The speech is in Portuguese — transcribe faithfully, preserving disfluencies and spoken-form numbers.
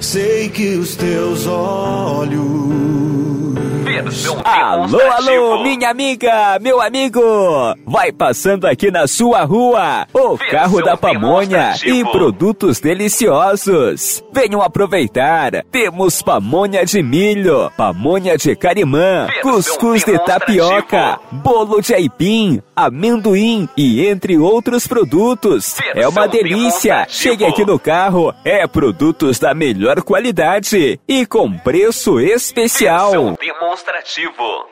Sei que os teus olhos... Alô, alô, minha amiga, meu amigo. Vai passando aqui na sua rua o carro da pamonha e produtos deliciosos. Venham aproveitar. Temos pamonha de milho, pamonha de carimã, cuscuz de tapioca, bolo de aipim, amendoim e entre outros produtos. É uma delícia. Chegue aqui no carro. É produtos da melhor qualidade e com preço especial. Demonstrativo.